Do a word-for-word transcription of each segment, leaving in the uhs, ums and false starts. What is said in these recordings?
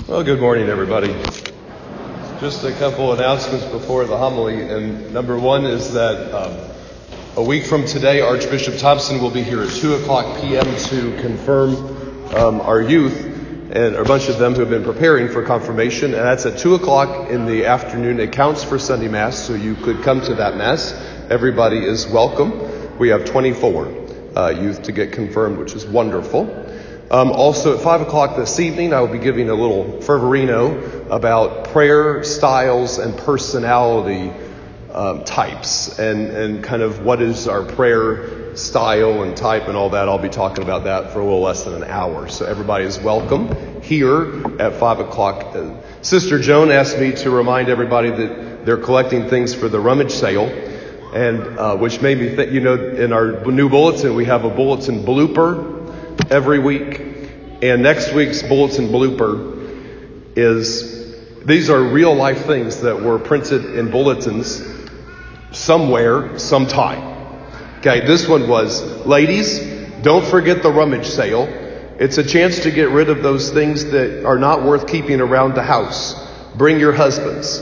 Well, good morning, everybody. Just a couple announcements before the homily. And number one is that um, a week from today, Archbishop Thompson will be here at two o'clock p.m. to confirm um, our youth, and a bunch of them who have been preparing for confirmation. And that's at two o'clock in the afternoon. It counts for Sunday Mass, so you could come to that Mass. Everybody is welcome. We have twenty-four uh, youth to get confirmed, which is wonderful. Um, also at five o'clock this evening, I will be giving a little fervorino about prayer styles and personality um, types and, and kind of what is our prayer style and type and all that. I'll be talking about that for a little less than an hour. So everybody is welcome here at five o'clock. Uh, Sister Joan asked me to remind everybody that they're collecting things for the rummage sale, and uh, which made me think, you know, in our new bulletin, we have a bulletin blooper every week. And next week's bulletin blooper is, these are real life things that were printed in bulletins somewhere, sometime. Okay, this one was, ladies, don't forget the rummage sale. It's a chance to get rid of those things that are not worth keeping around the house. Bring your husbands.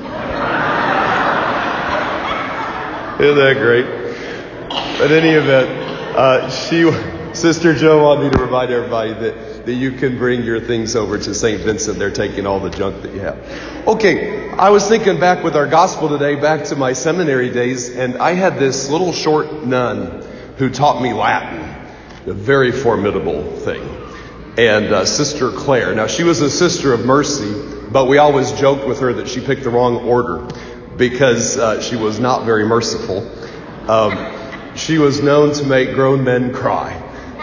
Isn't that great? At any event, uh, she... Sister Joe wanted me to remind everybody that, that you can bring your things over to Saint Vincent. They're taking all the junk that you have. Okay, I was thinking back with our gospel today, back to my seminary days, and I had this little short nun who taught me Latin, a very formidable thing. And uh, Sister Claire. Now, she was a sister of mercy, but we always joked with her that she picked the wrong order because uh, she was not very merciful. Um, she was known to make grown men cry.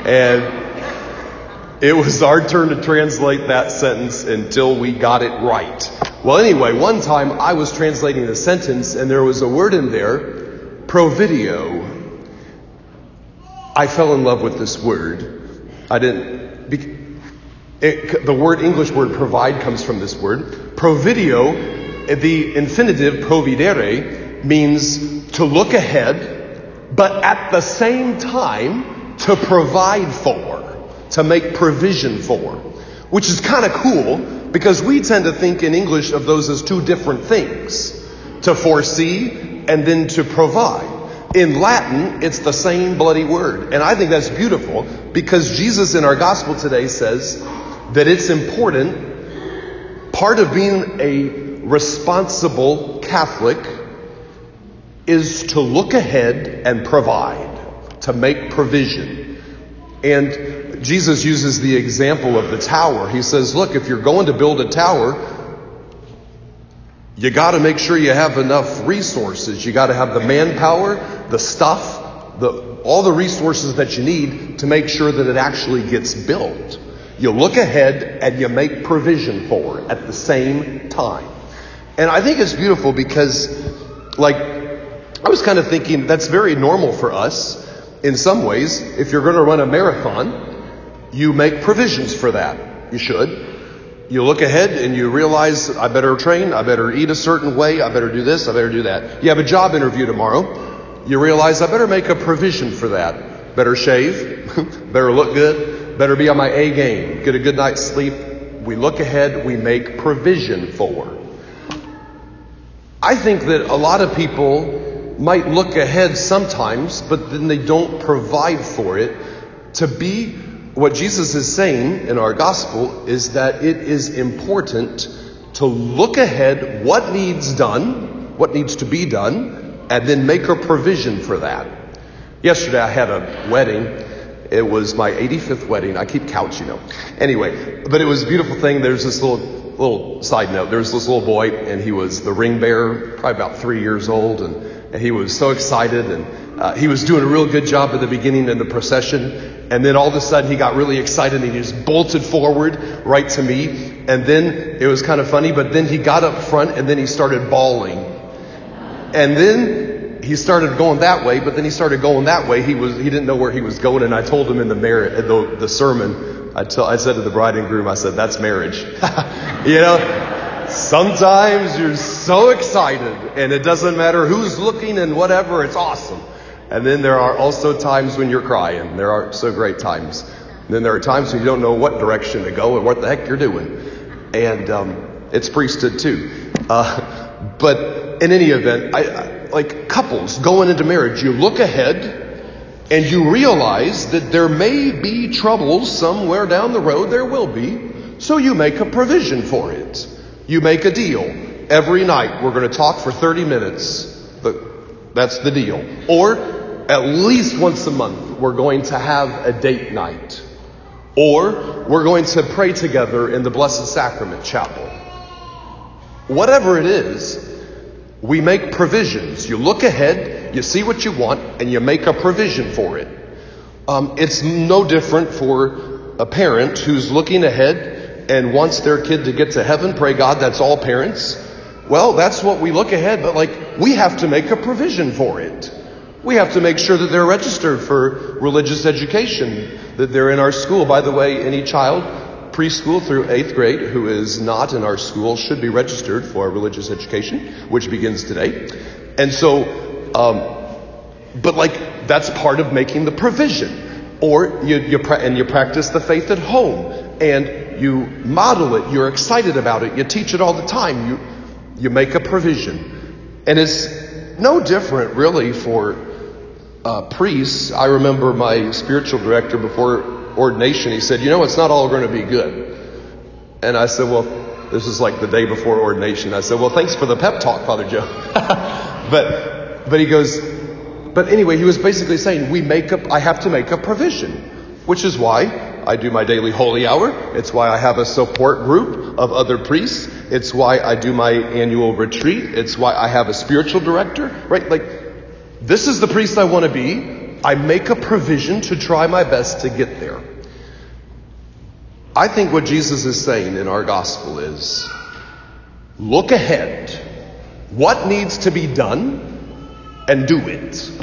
And it was our turn to translate that sentence until we got it right. Well, anyway, one time I was translating a sentence and there was a word in there, providio. I fell in love with this word. I didn't... It, the word, English word provide comes from this word. Providio, the infinitive providere, means to look ahead, but at the same time to provide for, to make provision for, which is kind of cool because we tend to think in English of those as two different things, to foresee and then to provide. In Latin, it's the same bloody word. And I think that's beautiful because Jesus in our gospel today says that it's important. Part of being a responsible Catholic is to look ahead and provide, to make provision. And Jesus uses the example of the tower. He says, look, if you're going to build a tower, you got to make sure you have enough resources. You got to have the manpower, the stuff, the all the resources that you need to make sure that it actually gets built. You look ahead and you make provision for it at the same time. And I think it's beautiful because, like, I was kind of thinking that's very normal for us. In some ways, if you're going to run a marathon, you make provisions for that. You should. You look ahead and you realize, I better train, I better eat a certain way, I better do this, I better do that. You have a job interview tomorrow. You realize, I better make a provision for that. Better shave, better look good, better be on my A game, get a good night's sleep. We look ahead, we make provision for. I think that a lot of people might look ahead sometimes, but then they don't provide for it. To be, what Jesus is saying in our gospel is that it is important to look ahead, what needs done, what needs to be done, and then make a provision for that. Yesterday I had a wedding. It was my eighty-fifth wedding. I keep count, you know. Anyway, but it was a beautiful thing. There's this little little side note. There's this little boy, and he was the ring bearer, probably about three years old, and And he was so excited, and uh, he was doing a real good job at the beginning in the procession. And then all of a sudden he got really excited and he just bolted forward right to me. And then it was kind of funny, but then he got up front and then he started bawling. And then he started going that way, but then he started going that way. He was he didn't know where he was going. And I told him in the merit, the, the sermon, I, tell, I said to the bride and groom, I said, that's marriage. You know? Sometimes you're so excited and it doesn't matter who's looking and whatever, it's awesome. And then there are also times when you're crying. There are so great times. And then there are times when you don't know what direction to go and what the heck you're doing. And um, it's priesthood too. Uh, but in any event, I, I, like couples going into marriage, you look ahead and you realize that there may be troubles somewhere down the road. There will be. So you make a provision for it. You make a deal. Every night we're going to talk for thirty minutes. But that's the deal. Or at least once a month we're going to have a date night. Or we're going to pray together in the Blessed Sacrament Chapel. Whatever it is, we make provisions. You look ahead, you see what you want, and you make a provision for it. Um, it's no different for a parent who's looking ahead and wants their kid to get to heaven. Pray God, that's all parents. Well, that's what we look ahead, but like, we have to make a provision for it. We have to make sure that they're registered for religious education, that they're in our school. By the way, any child, preschool through eighth grade, who is not in our school should be registered for religious education, which begins today. And so, um, but like, that's part of making the provision. Or you, you pra- and you practice the faith at home, and you model it. You're excited about it. You teach it all the time. You you make a provision, and it's no different really for uh, priests. I remember my spiritual director before ordination. He said, "You know, it's not all going to be good." And I said, "Well, this is like the day before ordination." I said, "Well, thanks for the pep talk, Father Joe." but but he goes. But anyway, he was basically saying we make up. I have to make a provision, which is why I do my daily holy hour. It's why I have a support group of other priests. It's why I do my annual retreat. It's why I have a spiritual director. Right? Like, this is the priest I want to be. I make a provision to try my best to get there. I think what Jesus is saying in our gospel is, look ahead. What needs to be done? And do it.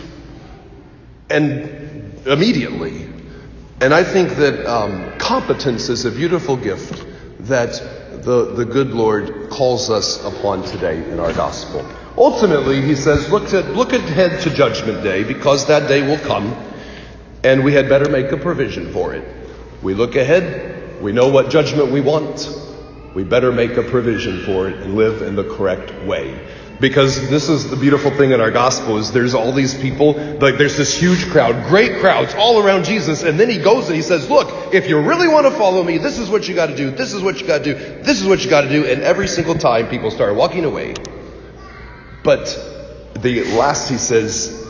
And immediately. And I think that um, competence is a beautiful gift that the, the good Lord calls us upon today in our gospel. Ultimately, he says, look, to, look ahead to Judgment Day, because that day will come, and we had better make a provision for it. We look ahead. We know what judgment we want. We better make a provision for it and live in the correct way. Because this is the beautiful thing in our gospel is there's all these people, like there's this huge crowd, great crowds all around Jesus. And then he goes and he says, look, if you really want to follow me, this is what you got to do. This is what you got to do. This is what you got to do. And every single time people start walking away. But the last he says,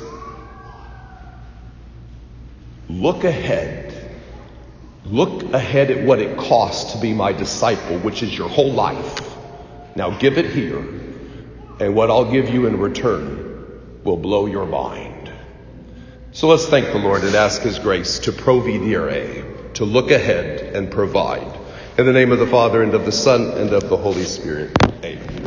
look ahead. Look ahead at what it costs to be my disciple, which is your whole life. Now give it here. And what I'll give you in return will blow your mind. So let's thank the Lord and ask his grace to providere, to look ahead and provide. In the name of the Father, and of the Son, and of the Holy Spirit. Amen.